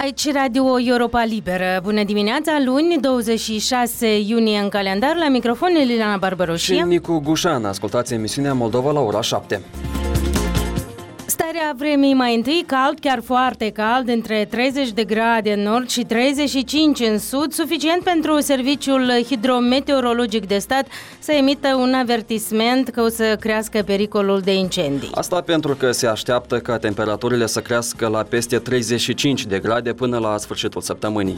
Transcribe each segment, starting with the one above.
Aici Radio Europa Liberă. Bună dimineața, luni, 26 iunie în calendar. La microfon Liliana Barbaroșie și Nicu Gușan. Ascultați emisiunea Moldova la ora 7. Starea vremii mai întâi cald, chiar foarte cald, între 30 de grade în nord și 35 în sud, suficient pentru Serviciul Hidrometeorologic de Stat să emită un avertisment că o să crească pericolul de incendii. Asta pentru că se așteaptă ca temperaturile să crească la peste 35 de grade până la sfârșitul săptămânii.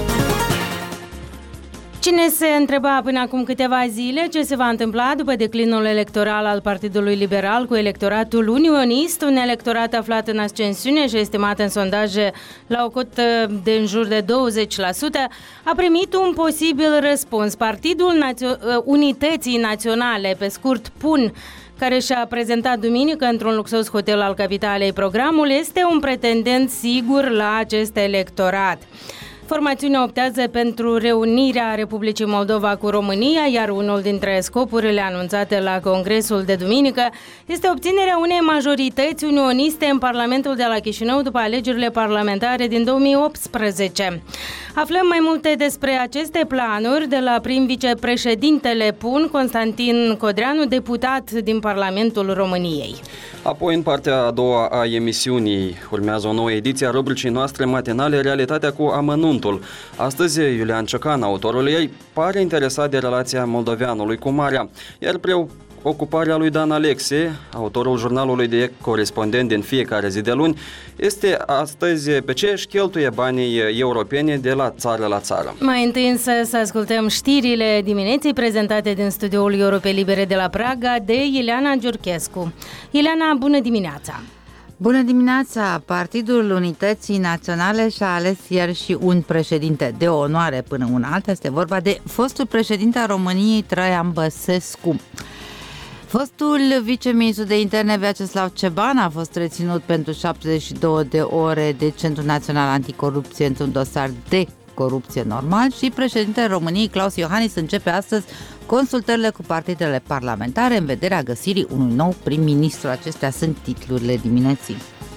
Cine se întreba până acum câteva zile ce se va întâmpla după declinul electoral al Partidului Liberal cu electoratul unionist, un electorat aflat în ascensiune și estimat în sondaje la o cotă de în jur de 20%, a primit un posibil răspuns. Partidul Unității Naționale, pe scurt PUN, care și-a prezentat duminică într-un luxos hotel al capitalei programul, este un pretendent sigur la acest electorat. Formațiunea optează pentru reunirea Republicii Moldova cu România, iar unul dintre scopurile anunțate la Congresul de duminică este obținerea unei majorități unioniste în Parlamentul de la Chișinău după alegerile parlamentare din 2018. Aflăm mai multe despre aceste planuri de la prim-vicepreședintele PUN, Constantin Codreanu, deputat din Parlamentul României. Apoi, în partea a doua a emisiunii, urmează o nouă ediție a rubricii noastre matinale, Realitatea cu amănuntul. Astăzi, Iulian Ciocan, autorul ei, pare interesat de relația moldoveanului cu Marea, iar preocuparea lui Dan Alexe, autorul jurnalului de corespondent din fiecare zi de luni, este astăzi pe ce își cheltuie banii europeni de la țară la țară. Mai întâi însă să ascultăm știrile dimineții prezentate din studioul Europei Libere de la Praga de Ileana Giurchescu. Ileana, bună dimineața! Bună dimineața! Partidul Unității Naționale și-a ales ieri și un președinte de onoare până un alta. Este vorba de fostul președinte al României, Traian Băsescu. Fostul viceministru de interne Vyacheslav Ceban a fost reținut pentru 72 de ore de Centrul Național Anticorupție într-un dosar de corupție normal și președintele României, Klaus Iohannis, începe astăzi consultările cu partidele parlamentare în vederea găsirii unui nou prim-ministru. Acestea sunt titlurile dimineții.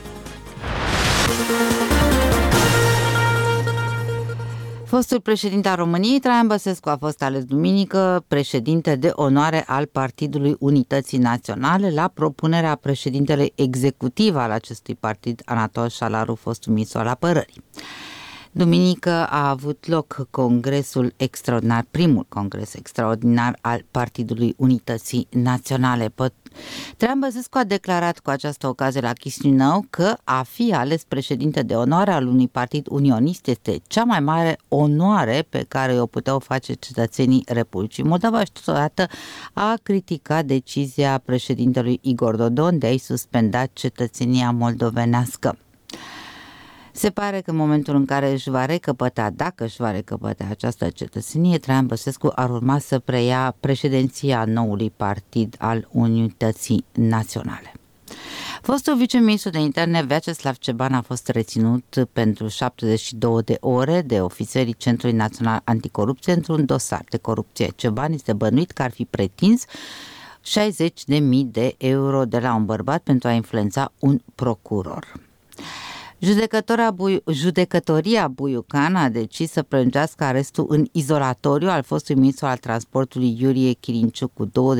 Fostul președinte al României, Traian Băsescu, a fost ales duminică președinte de onoare al Partidului Unității Naționale la propunerea președintelui executiv al acestui partid, Anatol Șalaru, fostul ministru al Apărării. Duminică a avut loc congresul extraordinar, primul congres extraordinar al Partidului Unității Naționale. Traian Băsescu a declarat cu această ocazie la Chișinău că a fi ales președinte de onoare al unui partid unionist este cea mai mare onoare pe care o puteau face cetățenii Republicii Moldova și totodată a criticat decizia președintelui Igor Dodon de a-i suspenda cetățenia moldovenească. Se pare că în momentul în care dacă își va recăpăta această cetățenie, Traian Băsescu ar urma să preia președinția noului partid al Unității Naționale. Fostul viceministru de interne Vyacheslav Ceban a fost reținut pentru 72 de ore de ofițerii Centrului Național Anticorupție într-un dosar de corupție. Ceban este bănuit că ar fi pretins 60.000 de euro de la un bărbat pentru a influența un procuror. Judecătoria Buiucan a decis să prelungească arestul în izolatoriu al fostului ministru al transportului Iurie Chirinciuc cu 20